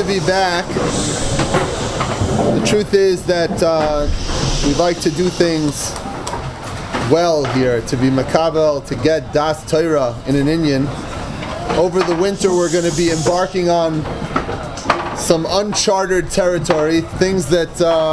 be back. The truth is that we like to do things well here, to be makabel, to get das Torah in an Indian. Over the winter we're going to be embarking on some uncharted territory, things that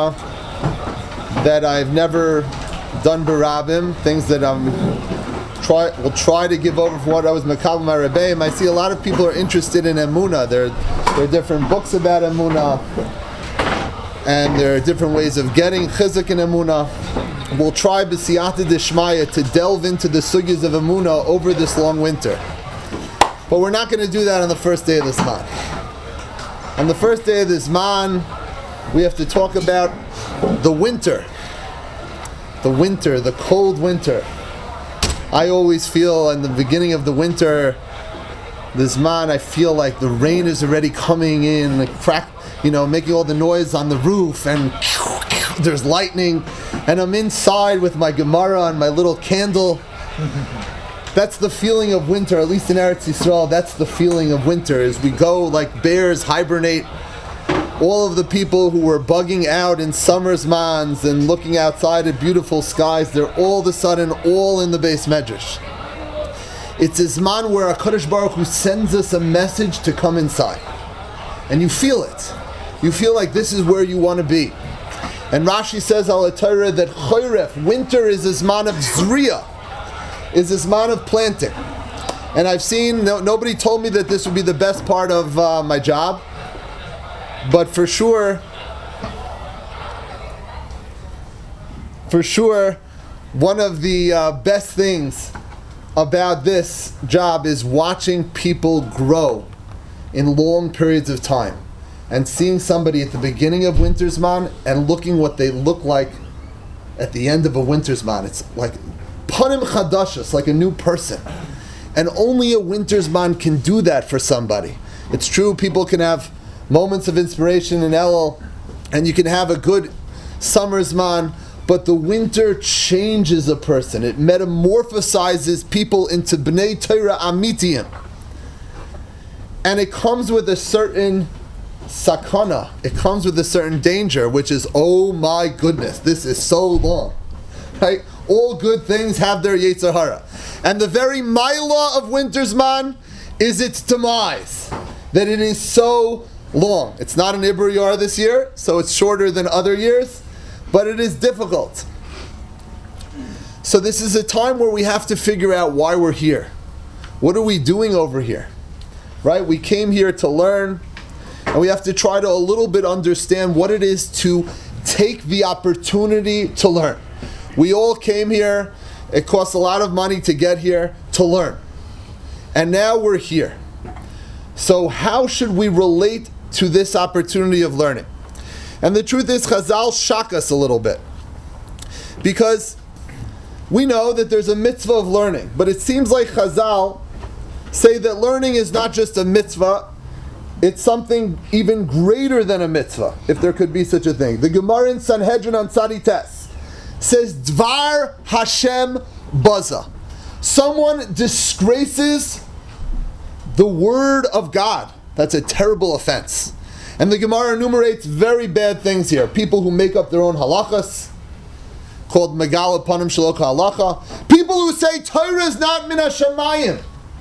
I've never done barabim, things that will try to give over from what I was makabel my rebbeim. I see a lot of people are interested in emunah. There are different books about emunah, and there are different ways of getting chizuk in emunah. We'll try b'siyata d'shmaya to delve into the sugyas of emunah over this long winter. But we're not going to do that on the first day of this month. On the first day of this month, we have to talk about the winter. The winter, the cold winter. I always feel in the beginning of the winter, this month, I feel like the rain is already coming in, like making all the noise on the roof, and there's lightning, and I'm inside with my Gemara and my little candle. That's the feeling of winter, at least in Eretz Yisrael. That's the feeling of winter, as we go like bears hibernate. All of the people who were bugging out in summer's mans and looking outside at beautiful skies, they're all of a sudden all in the Beis Medrash. It's a man where HaKadosh Baruch Hu sends us a message to come inside. And you feel it. You feel like this is where you want to be. And Rashi says al Torah that Choyref, winter, is a man of Zriya, is a man of planting. And I've seen, nobody told me that this would be the best part of my job. But for sure, one of the best things about this job is watching people grow in long periods of time, and seeing somebody at the beginning of winter's man and looking what they look like at the end of a winter's man. It's like panim chadashos, like a new person. And only a winter's man can do that for somebody. It's true, people can have moments of inspiration in Elul, and you can have a good summer's man, but the winter changes a person. It metamorphosizes people into bnei Torah amitiyim. And it comes with a certain sakana. It comes with a certain danger, which is, oh my goodness, this is so long. Right? All good things have their Yetzer Hara. And the very maila of winter's man is its demise. That it is so long. It's not an Iber Yar this year, so it's shorter than other years, but it is difficult. So this is a time where we have to figure out why we're here. What are we doing over here? Right? We came here to learn, and we have to try to a little bit understand what it is to take the opportunity to learn. We all came here, it costs a lot of money to get here, to learn. And now we're here. So how should we relate to this opportunity of learning? And the truth is, Chazal shock us a little bit, because we know that there's a mitzvah of learning, but it seems like Chazal say that learning is not just a mitzvah, it's something even greater than a mitzvah, if there could be such a thing. The Gemara in Sanhedrin on Tzadi Tes says, Dvar Hashem Baza. Someone disgraces the word of God. That's a terrible offense. And the Gemara enumerates very bad things here. People who make up their own halachas, called Megala Panim Shaloka Halacha. People who say Torah is not min hashamayim.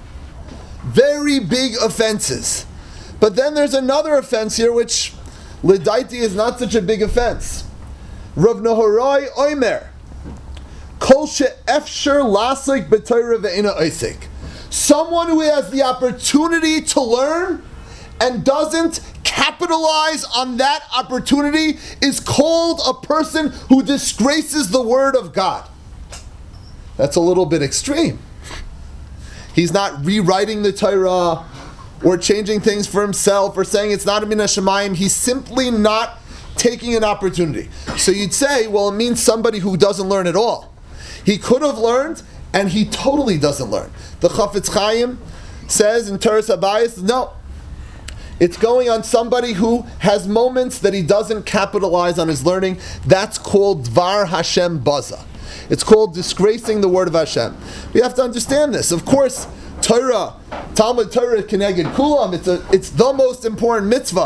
Very big offenses. But then there's another offense here, which Lidaiti is not such a big offense. Rav Nahorai Oimer, Kol she'efsher lasik b'Torah ve'ina oisik. Someone who has the opportunity to learn and doesn't capitalize on that opportunity is called a person who disgraces the word of God. That's a little bit extreme. He's not rewriting the Torah or changing things for himself or saying it's not a min hashamayim. He's simply not taking an opportunity. So you'd say, well, it means somebody who doesn't learn at all. He could have learned, and he totally doesn't learn. The Chafetz Chaim says in Teres Habayis, no. It's going on somebody who has moments that he doesn't capitalize on his learning. That's called Dvar Hashem Baza. It's called disgracing the word of Hashem. We have to understand this. Of course, Torah, Talmud Torah Keneged Kulam, it's the most important mitzvah.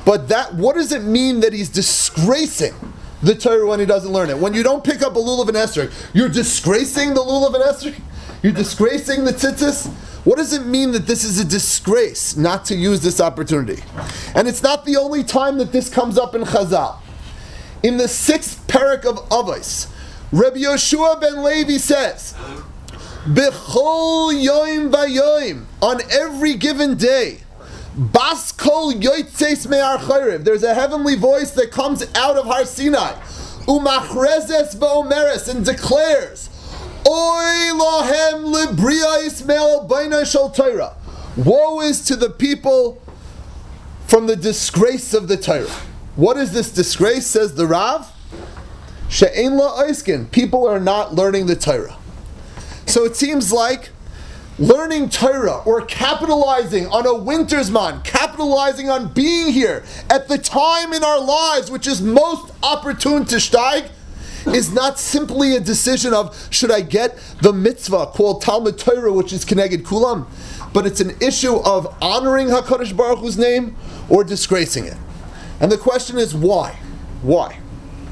But what does it mean that he's disgracing the Torah when he doesn't learn it? When you don't pick up a lulav and esrog, you're disgracing the lulav and esrog? You're disgracing the tzitzis? What does it mean that this is a disgrace not to use this opportunity? And it's not the only time that this comes up in Chazal. In the 6th parak of Avos, Rabbi Yoshua ben Levi says, B'chol yoim v'yoim, on every given day, Bas kol yoitzeis me'ar chayrev, there's a heavenly voice that comes out of Har Sinai, Umachrezes v'omeres, and declares, Oy lohem libriya Ismael baina shel Torah. Woe is to the people from the disgrace of the Torah. What is this disgrace, says the Rav? She'ein la oiskin. People are not learning the Torah. So it seems like learning Torah, or capitalizing on a winter's man, capitalizing on being here at the time in our lives which is most opportune to steig, is not simply a decision of, should I get the mitzvah called Talmud Torah, which is Keneged Kulam, but it's an issue of honoring HaKadosh Baruch Hu's name or disgracing it. And the question is, why? Why?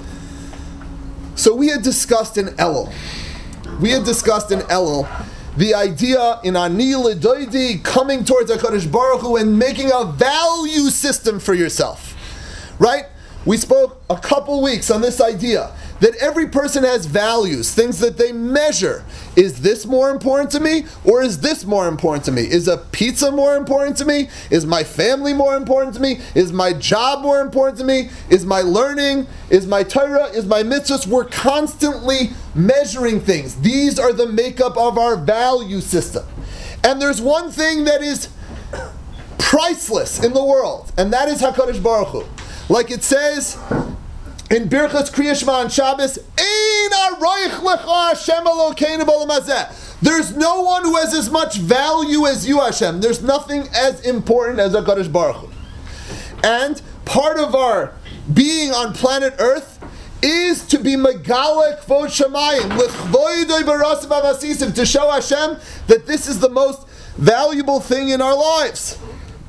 So we had discussed in Elul the idea in Ani L'Doidi, coming towards HaKadosh Baruch Hu and making a value system for yourself. Right? We spoke a couple weeks on this idea that every person has values, things that they measure. Is this more important to me, or is this more important to me? Is a pizza more important to me? Is my family more important to me? Is my job more important to me? Is my learning? Is my Torah? Is my mitzvahs? We're constantly measuring things. These are the makeup of our value system. And there's one thing that is priceless in the world, and that is HaKadosh Baruch Hu. Like it says in Birchas Kriya Shema on Shabbos, Ein aroich lecha Hashem Elokeinu b'olam hazeh. There's no one who has as much value as you, Hashem. There's nothing as important as HaKadosh Baruch Hu. And part of our being on planet Earth is to be megalek kvod shamayim, l'chvoidoi b'rasav avasisim, to show Hashem that this is the most valuable thing in our lives.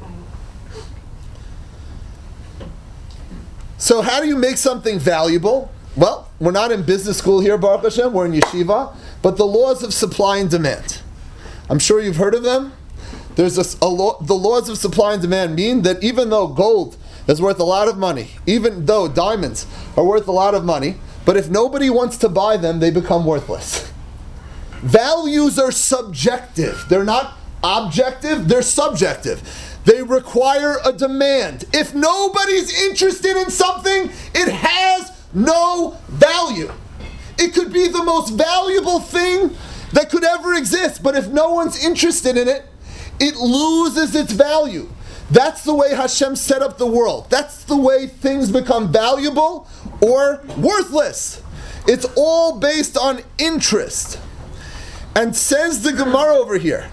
So how do you make something valuable? Well, we're not in business school here, Baruch Hashem, we're in yeshiva, but the laws of supply and demand. I'm sure you've heard of them. There's the laws of supply and demand mean that even though gold is worth a lot of money, even though diamonds are worth a lot of money, but if nobody wants to buy them, they become worthless. Values are subjective. They're not objective, they're subjective. They require a demand. If nobody's interested in something, it has no value. It could be the most valuable thing that could ever exist, but if no one's interested in it, it loses its value. That's the way Hashem set up the world. That's the way things become valuable or worthless. It's all based on interest. And says the Gemara over here,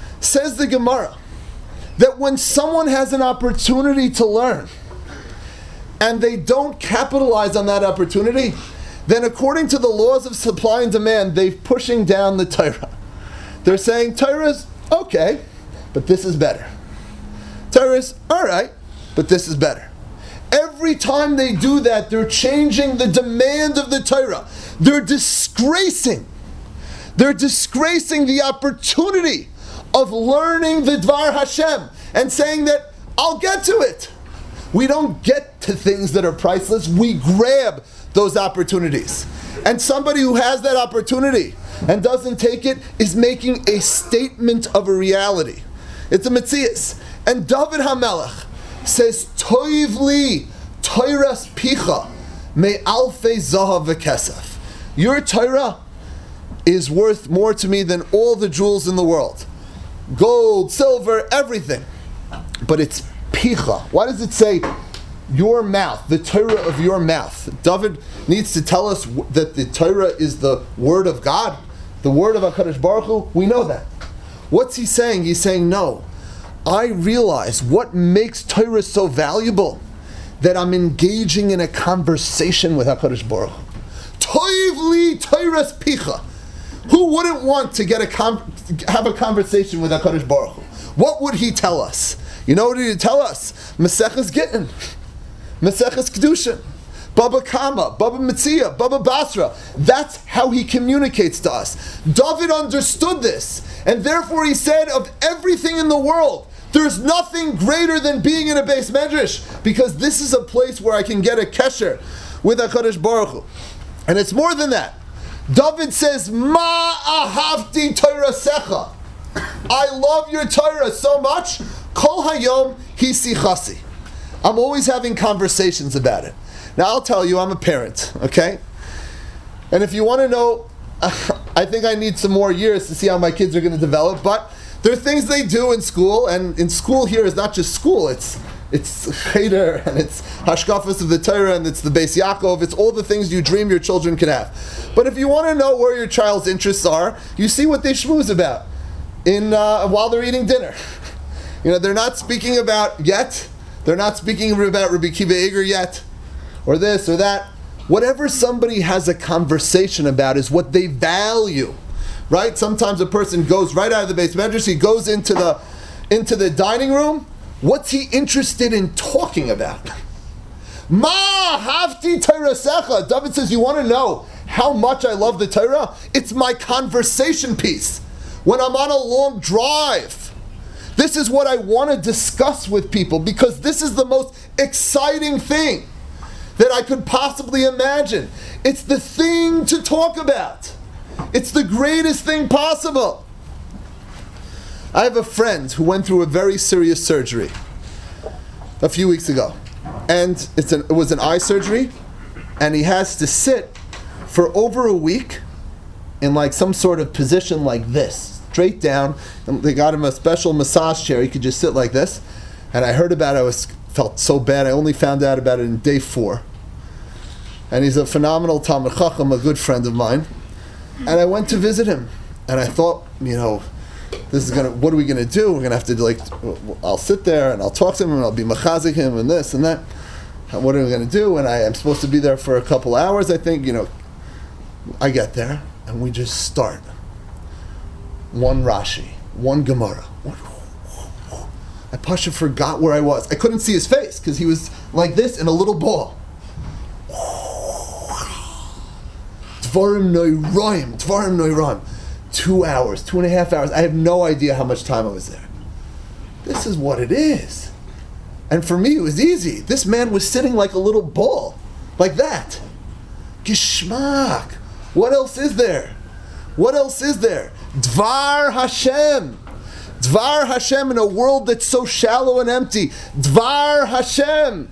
that when someone has an opportunity to learn and they don't capitalize on that opportunity, then according to the laws of supply and demand, they're pushing down the Torah. They're saying, Torah's okay, but this is better. Torah's alright, but this is better. Every time they do that, they're changing the demand of the Torah. They're disgracing the opportunity of learning the Dvar Hashem and saying that I'll get to it. We don't get to things that are priceless. We grab those opportunities. And somebody who has that opportunity and doesn't take it is making a statement of a reality. It's a metzias. And David HaMelech says, Toiv li Toiras picha me alfei zahav v'kesef. Your Torah is worth more to me than all the jewels in the world. Gold, silver, everything. But it's picha. Why does it say your mouth, the Torah of your mouth? David needs to tell us that the Torah is the word of God, the word of HaKadosh Baruch Hu. We know that. What's he saying? He's saying, no, I realize what makes Torah so valuable, that I'm engaging in a conversation with HaKadosh Baruch Hu. Toiv li Torah's picha. Who wouldn't want to have a conversation with HaKadosh Baruch Hu? What would he tell us? You know what did he tell us? Maseches Gittin. Maseches Kedushin, Baba Kama, Baba Metzia, Baba Basra. That's how he communicates to us. David understood this, and therefore he said, of everything in the world, there's nothing greater than being in a Beis Medrash, because this is a place where I can get a kesher with HaKadosh Baruch Hu. And it's more than that. David says, Ma ahavti Torasecha. I love your Torah so much. Kol hayom hi sichasi. I'm always having conversations about it. Now I'll tell you, I'm a parent, okay? And if you want to know, I think I need some more years to see how my kids are going to develop, but there are things they do in school, and in school here is not just school, it's cheder, and it's hashkafas of the Torah, and it's the Beis Yaakov, it's all the things you dream your children could have. But if you want to know where your child's interests are, you see what they schmooze about while they're eating dinner. They're not speaking about yet, they're not speaking about Rabbi Kiva Eger yet, or this or that. Whatever somebody has a conversation about is what they value. Right? Sometimes a person goes right out of the Beis Medrash, he goes into the dining room. What's he interested in talking about? Ma havti Torasecha. David says, you want to know how much I love the Torah? It's my conversation piece. When I'm on a long drive, this is what I want to discuss with people, because this is the most exciting thing that I could possibly imagine. It's the thing to talk about. It's the greatest thing possible. I have a friend who went through a very serious surgery a few weeks ago. And it was an eye surgery, and he has to sit for over a week in like some sort of position like this, straight down. And they got him a special massage chair. He could just sit like this. And I heard about it, felt so bad. I only found out about it in day 4. And he's a phenomenal Talmid Chacham, a good friend of mine. And I went to visit him, and I thought, what are we gonna do? We're gonna have to I'll sit there and I'll talk to him and I'll be machazik him and this and that. What are we gonna do? And I am supposed to be there for a couple hours, I think. I get there and we just start. One Rashi, one Gemara. I Pasha forgot where I was. I couldn't see his face because he was like this in a little ball. Dvarim Noiraim. 2 hours, 2.5 hours. I have no idea how much time I was there. This is what it is. And for me, it was easy. This man was sitting like a little ball. Like that. Gishmak. What else is there? Dvar Hashem. Dvar Hashem in a world that's so shallow and empty. Dvar Hashem.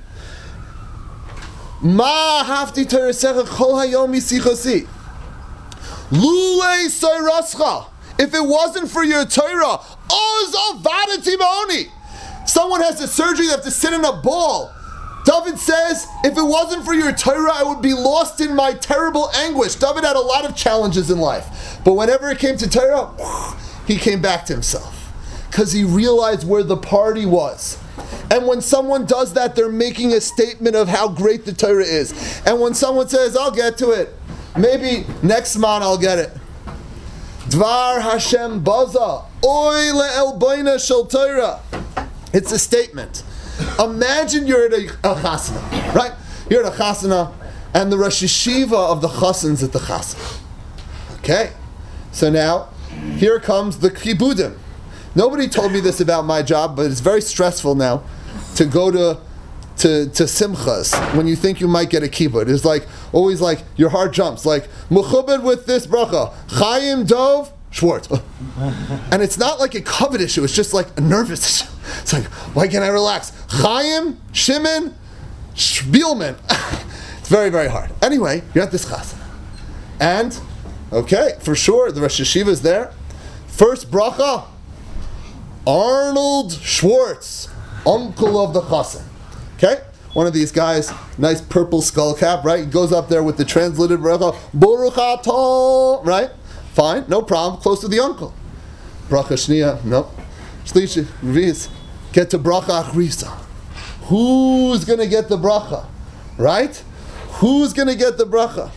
Ma hafti Torasecha kol hayom yisichasi. Lulei soirascha. If it wasn't for your Torah, oz avadati ba'oni. Someone has a surgery, they have to sit in a ball. David says, if it wasn't for your Torah, I would be lost in my terrible anguish. David had a lot of challenges in life. But whenever it came to Torah, he came back to himself. Because he realized where the party was. And when someone does that, they're making a statement of how great the Torah is. And when someone says, I'll get to it, maybe next month I'll get it. Dvar Hashem baza, oy le'el boina shel Torah. It's a statement. Imagine you're at a chasana, right? You're at a chasana, and the Rosh Yeshiva of the chasans at the chasana. Okay, so now, here comes the kibudim. Nobody told me this about my job, but it's very stressful now to go to simchas when you think you might get a kibbud. It's like, always like, your heart jumps, like, mechubed with this bracha, Chaim Dov Schwartz. And it's not like a covet issue, it's just like a nervous issue. It's like, why can't I relax? Chaim, Shimon, Spielman. It's very, very hard. Anyway, you're at this chasana. And, okay, for sure, the Rosh Yeshiva is there. First bracha, Arnold Schwartz, uncle of the chassan. Okay? One of these guys, nice purple skull cap, right? He goes up there with the translated bracha, Baruch atah, right? Fine, no problem, close to the uncle. Bracha shniya, no. Shlishi, reviz, get to bracha achrisa. Who's going to get the bracha? Right? Who's going to get the bracha?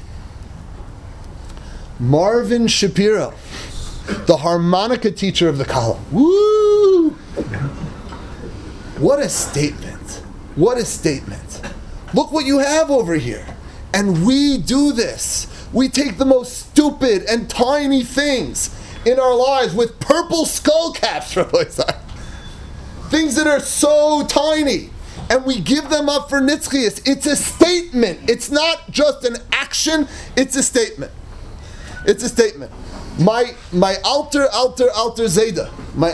Marvin Shapiro, the harmonica teacher of the column. Woo! What a statement. What a statement. Look what you have over here. And we do this. We take the most stupid and tiny things in our lives with purple skull caps, things that are so tiny, and we give them up for nitzchias. It's a statement. It's not just an action, it's a statement. It's a statement. My alter Zayda,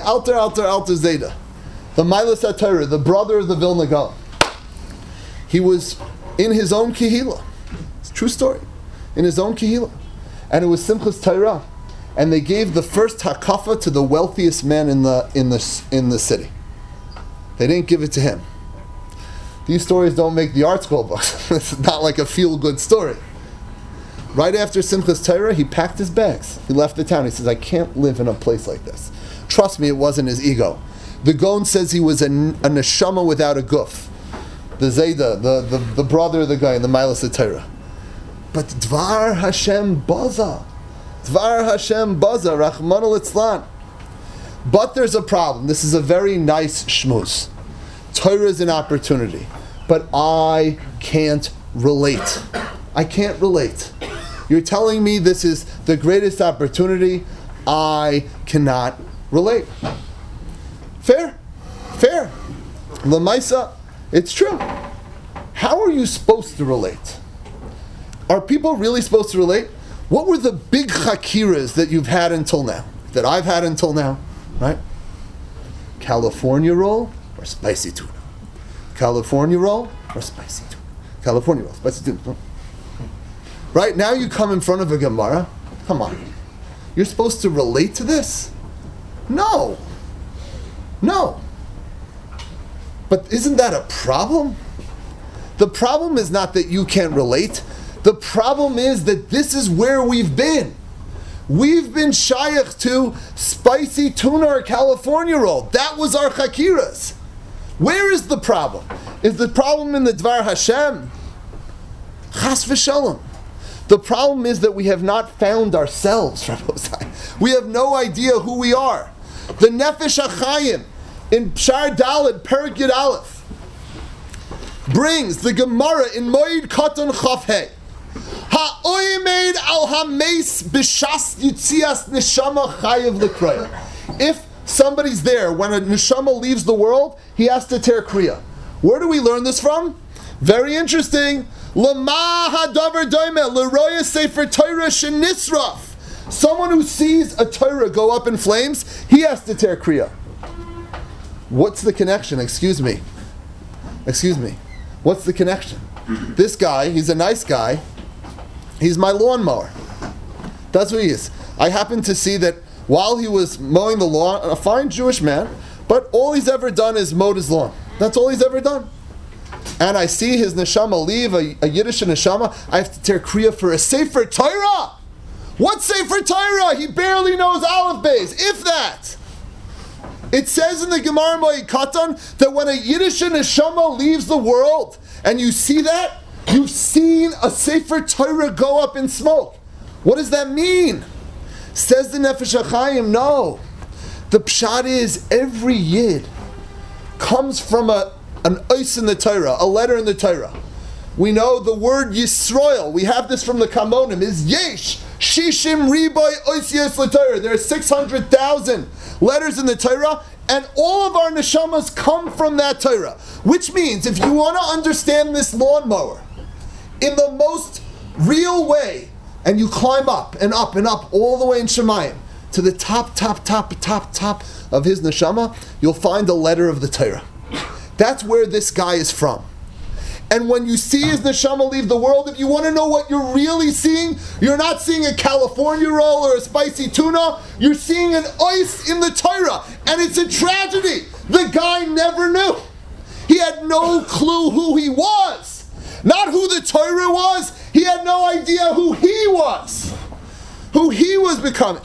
the Milas HaTorah, the brother of the Vilna Gaon, he was in his own kehillah. It's a true story. In his own kehillah. And it was Simchas Torah. And they gave the first hakafa to the wealthiest man in the city. They didn't give it to him. These stories don't make the art school books. It's not like a feel-good story. Right after Simchas Torah, he packed his bags. He left the town. He says, I can't live in a place like this. Trust me, it wasn't his ego. The Gaon says he was a neshama without a guf. The Zayda, the brother of the guy in the Milas HaTorah. But Dvar Hashem Baza. Dvar Hashem Baza, Rachmana litzlan. But there's a problem. This is a very nice shmuz. Torah is an opportunity. But I can't relate. I can't relate. You're telling me this is the greatest opportunity. I cannot relate. Fair. Lamaisa, it's true. How are you supposed to relate? Are people really supposed to relate? What were the big chakiras that you've had until now? That I've had until now, right? California roll or spicy tuna? California roll or spicy tuna? California roll, spicy tuna. Right? Now you come in front of a Gemara. Come on. You're supposed to relate to this? No. But isn't that a problem? The problem is not that you can't relate. The problem is that this is where we've been. We've been shayach to spicy tuna or California roll. That was our chakiras. Where is the problem? Is the problem in the Dvar Hashem? Chas v'shalom. The problem is that we have not found ourselves, Rabbosai. We have no idea who we are. The Nefesh HaChaim in Pshar Daled, Perek Yud Aleph, brings the Gemara in Moed Katan Chaf Hei. Ha'oimed al hameis b'shas yitzias neshama chayev l'kraya. If somebody's there when a neshama leaves the world, he has to tear kriya. Where do we learn this from? Very interesting. Lama hadavar doime l'roya sefer Torah shenisraf. Someone who sees a Torah go up in flames, he has to tear kriya. What's the connection? Excuse me. What's the connection? This guy, he's a nice guy. He's my lawnmower. That's what he is. I happened to see that while he was mowing the lawn, a fine Jewish man, but all he's ever done is mowed his lawn. That's all he's ever done. And I see his neshama leave, a Yiddish neshama. I have to tear kriya for a Sefer Torah. What Sefer Torah? He barely knows Aleph Beis, if that. It says in the Gemara Moed Katan that when a Yiddish neshama leaves the world, and you see that, you've seen a Sefer Torah go up in smoke. What does that mean? Says the Nefesh HaChaim, no. The pshat is every Yid comes from an ois in the Torah, a letter in the Torah. We know the word Yisrael, we have this from the Kamonim, is Yesh, Shishim Riboy Ois Yes LaTorah. There are 600,000 letters in the Torah, and all of our neshamas come from that Torah. Which means, if you want to understand this lawnmower in the most real way, and you climb up and up and up all the way in Shemayim to the top of his neshama, you'll find a letter of the Torah. That's where this guy is from. And when you see his neshama leave the world, if you want to know what you're really seeing, you're not seeing a California roll or a spicy tuna, you're seeing an ois in the Torah. And it's a tragedy. The guy never knew. He had no clue who he was. Not who the Torah was, he had no idea who he was. Who he was becoming.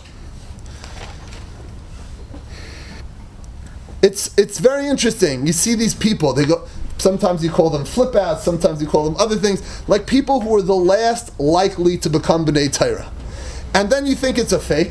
It's very interesting. You see these people, they go, sometimes you call them flip outs, sometimes you call them other things, like people who are the last likely to become B'nai Torah. And then you think it's a fake.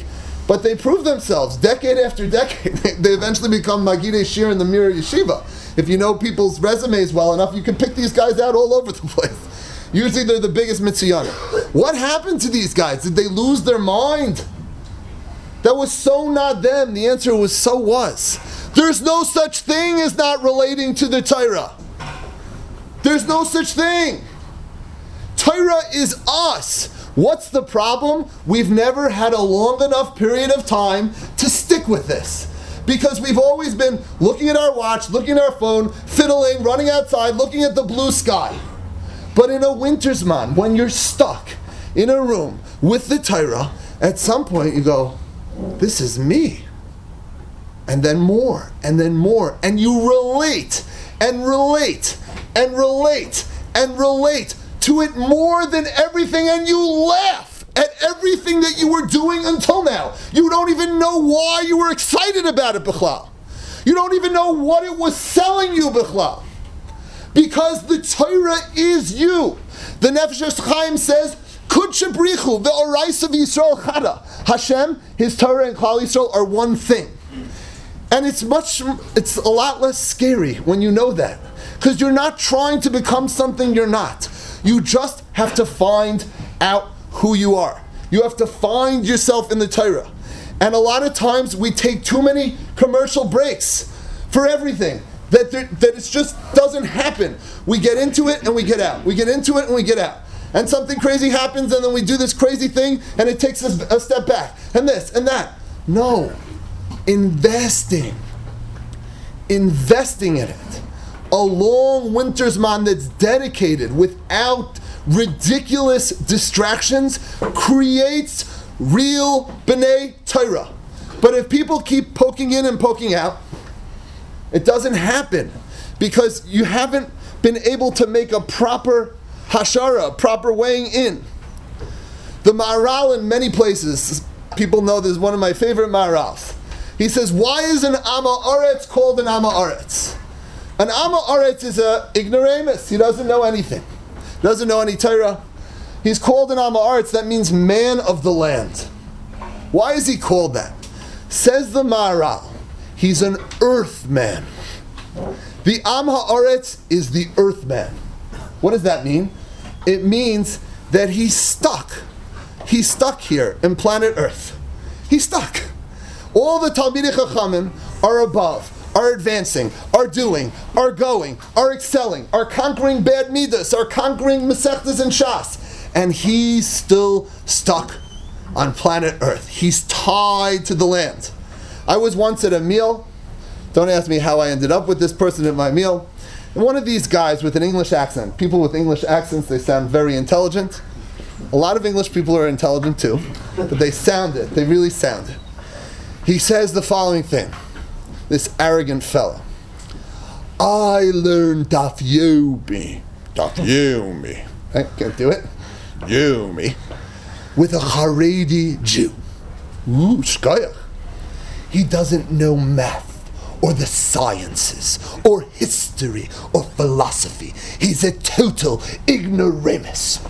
But they prove themselves decade after decade. They eventually become Magidei Shir in the Mir Yeshiva. If you know people's resumes well enough, you can pick these guys out all over the place. Usually they're the biggest Mitziyanim. What happened to these guys? Did they lose their mind? That was so not them. The answer was so was. There's no such thing as not relating to the Torah. There's no such thing. Torah is us. What's the problem? We've never had a long enough period of time to stick with this. Because we've always been looking at our watch, looking at our phone, fiddling, running outside, looking at the blue sky. But in a winter's man, when you're stuck in a room with the Torah, at some point you go, this is me. And then more, and then more. And you relate, and relate, and relate, and relate to it more than everything, and you laugh at everything that you were doing until now. You don't even know why you were excited about it, Bichlal. You don't even know what it was selling you, Bichlal. Because the Torah is you. The Nefesh Chaim says, Kudsha Brichu, the Orais of Yisrael Chada. Hashem, His Torah, and Klal Yisrael are one thing. And it's a lot less scary when you know that. Because you're not trying to become something you're not. You just have to find out who you are. You have to find yourself in the Torah. And a lot of times we take too many commercial breaks for everything. That it just doesn't happen. We get into it and we get out. We get into it and we get out. And something crazy happens and then we do this crazy thing and it takes us a step back. And this and that. No. Investing in it. A long winter's man that's dedicated without ridiculous distractions creates real B'nai Torah. But if people keep poking in and poking out, it doesn't happen because you haven't been able to make a proper hashara, a proper weighing in. The Maharal in many places, people know this is one of my favorite Maharals. He says, why is an Amma Aretz called an Amma Aretz? An Amma Aretz is a ignoramus. He doesn't know anything. He doesn't know any Torah. He's called an Amma Aretz. That means man of the land. Why is he called that? Says the Maharal, he's an earth man. The Am Ha'aretz is the earth man. What does that mean? It means that he's stuck. He's stuck here in planet Earth. He's stuck. All the Talmidei Chachamim are above, are advancing, are doing, are going, are excelling, are conquering bad midas, are conquering Masechtas and Shas. And he's still stuck on planet Earth. He's tied to the land. I was once at a meal. Don't ask me how I ended up with this person at my meal. And one of these guys with an English accent. People with English accents, they sound very intelligent. A lot of English people are intelligent too. But they sound it. They really sound it. He says the following thing. This arrogant fellow. I learned Daf Yomi. Daf Yomi. I can't do it. Yomi. With a Haredi Jew. Ooh, shkoyach. He doesn't know math, or the sciences, or history, or philosophy. He's a total ignoramus.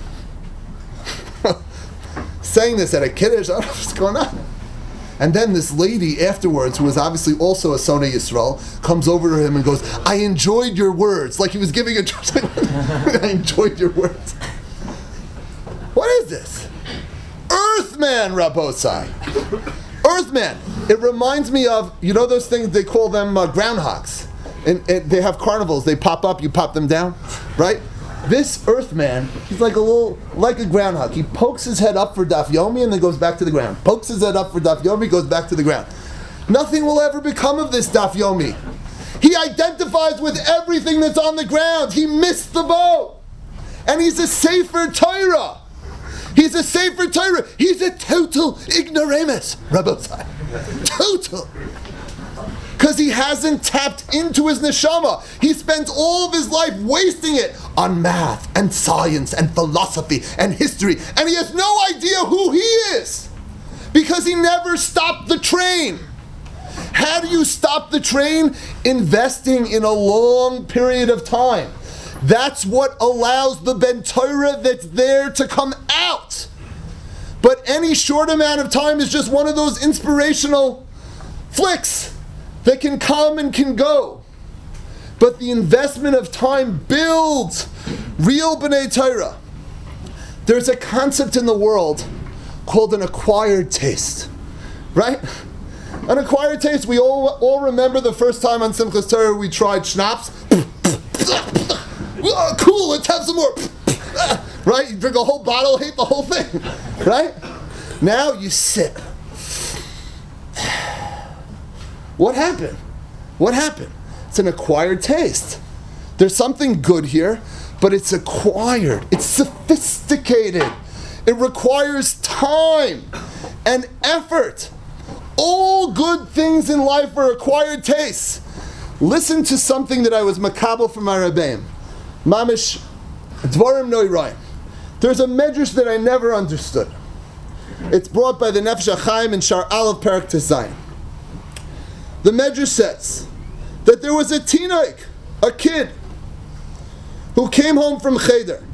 Saying this at a kiddush, I don't know what's going on. And then this lady afterwards, who was obviously also a Sonei Yisrael, comes over to him and goes, I enjoyed your words. Like he was giving a I enjoyed your words. What is this? Earthman, Rabosai. Earthman. It reminds me of, you know those things, they call them groundhogs. And they have carnivals. They pop up, you pop them down, right? This Earthman, he's like a groundhog. He pokes his head up for Daf Yomi and then goes back to the ground. Pokes his head up for Daf Yomi, goes back to the ground. Nothing will ever become of this Daf Yomi. He identifies with everything that's on the ground. He missed the boat. And he's a Sefer Torah. He's a Sefer Torah. He's a total ignoramus, Rabbosai. Total. Because he hasn't tapped into his neshama. He spent all of his life wasting it on math and science and philosophy and history. And he has no idea who he is. Because he never stopped the train. How do you stop the train? Investing in a long period of time. That's what allows the Ben Torah that's there to come out. But any short amount of time is just one of those inspirational flicks that can come and can go. But the investment of time builds real B'nai Torah. There's a concept in the world called an acquired taste, right? An acquired taste. We all remember the first time on Simchas Torah we tried schnapps. Cool, let's have some more. Right? You drink a whole bottle, hate the whole thing. Right? Now you sip. What happened? What happened? It's an acquired taste. There's something good here, but it's acquired. It's sophisticated. It requires time and effort. All good things in life are acquired tastes. Listen to something that I was makabel from my Rebbeim. Mamish Dvarim Noirayim. There's a medrash that I never understood. It's brought by the Nefesh HaChaim in Shar Aleph Perek Tezayin. The medrash says that there was a tinoik, a kid, who came home from Cheder.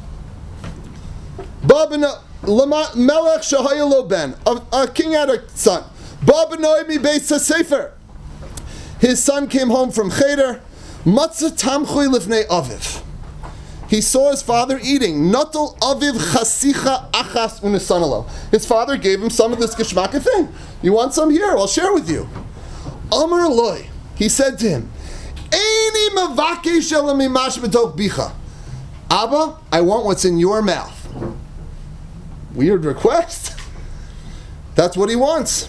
Melech Shahaya Lo Ben, a king had a son. His son came home from Cheder. Matzah tamchui lifnei aviv. He saw his father eating. Natal aviv chasicha achas unisanalo. His father gave him some of this geshmaka thing. You want some? Here, I'll share with you. Amar loy. He said to him, Eini mavakesh ela mimash b'tok bicha. Abba, I want what's in your mouth. Weird request. That's what he wants.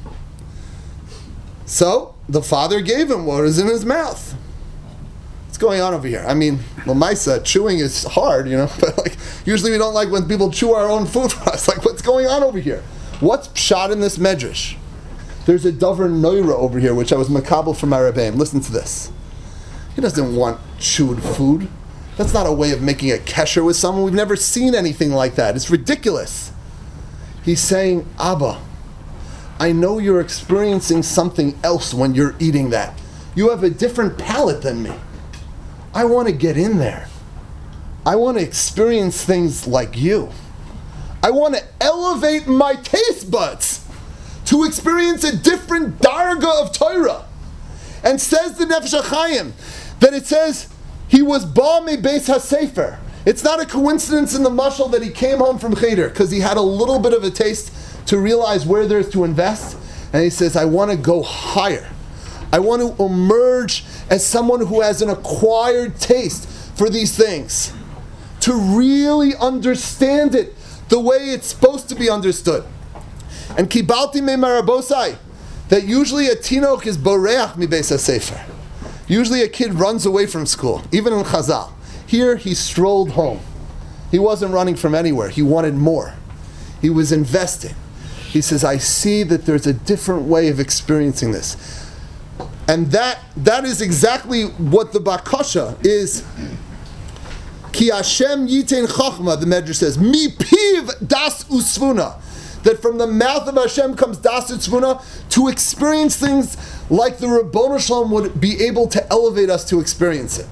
So, the father gave him what is in his mouth. What's going on over here? I mean, Lamaisa, chewing is hard, but like, usually we don't like when people chew our own food for us. Like, what's going on over here? What's pshat in this medrash? There's a Dover Noira over here, which I was makabel from my Rebbeim. Listen to this. He doesn't want chewed food. That's not a way of making a kesher with someone. We've never seen anything like that. It's ridiculous. He's saying, Abba, I know you're experiencing something else when you're eating that. You have a different palate than me. I want to get in there. I want to experience things like you. I want to elevate my taste buds to experience a different darga of Torah. And says the Nefesh HaChaim that it says he was ba me beis hasefer. It's not a coincidence in the mashal that he came home from Cheder because he had a little bit of a taste to realize where there's to invest. And he says, I want to go higher. I want to emerge as someone who has an acquired taste for these things. To really understand it the way it's supposed to be understood. And kibalti me marabosai, that usually a tinok is boreach mi beis hasefer. Usually a kid runs away from school, even in Chazal. Here he strolled home. He wasn't running from anywhere. He wanted more. He was investing. He says, I see that there's a different way of experiencing this. And that is exactly what the bakasha is. Ki Hashem yitain chachma, the Medrash says, mi piv das usvuna. That from the mouth of Hashem comes das utzvuna, to experience things like the Ribono Shalom would be able to elevate us to experience it.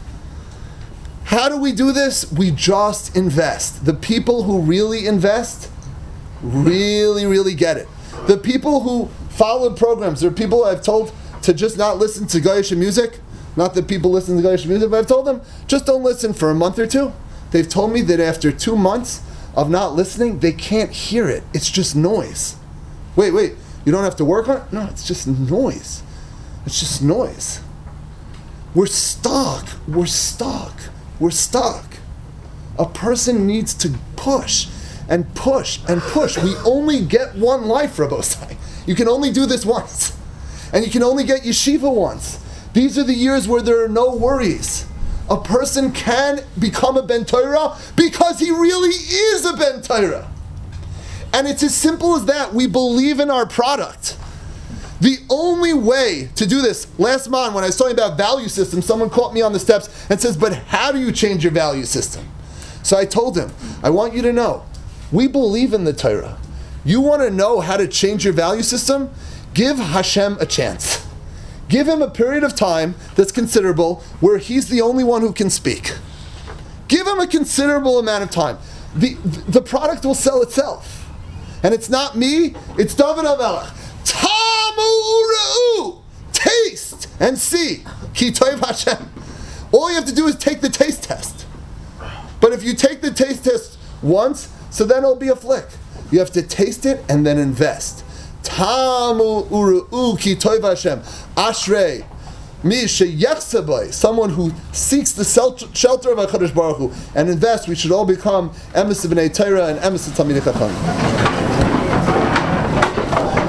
How do we do this? We just invest. The people who really invest really, really get it. The people who followed programs, there are people I've told to just not listen to Goyish music. Not that people listen to Goyish music, but I've told them, just don't listen for a month or two. They've told me that after 2 months of not listening, they can't hear it. It's just noise. Wait, you don't have to work on it? No, it's just noise. It's just noise. We're stuck. A person needs to push and push and push. We only get one life, Rabosai. You can only do this once. And you can only get yeshiva once. These are the years where there are no worries. A person can become a Ben Torah because he really is a Ben Torah. And it's as simple as that. We believe in our product. The only way to do this, last month when I was talking about value system, someone caught me on the steps and says, but how do you change your value system? So I told him, I want you to know, we believe in the Torah. You want to know how to change your value system? Give Hashem a chance. Give him a period of time that's considerable where he's the only one who can speak. Give him a considerable amount of time. The product will sell itself. And it's not me, it's David HaMelech. Tamu ura'u, taste and see. Ki toiv Hashem. All you have to do is take the taste test. But if you take the taste test once, so then it'll be a flick. You have to taste it and then invest. Tamu ura'u ki toiv Hashem. Ashrei. Someone who seeks the shelter of HaKadosh Baruch Hu and invest. We should all become emes of Bnei Torah and emes of Talmidei Chacham.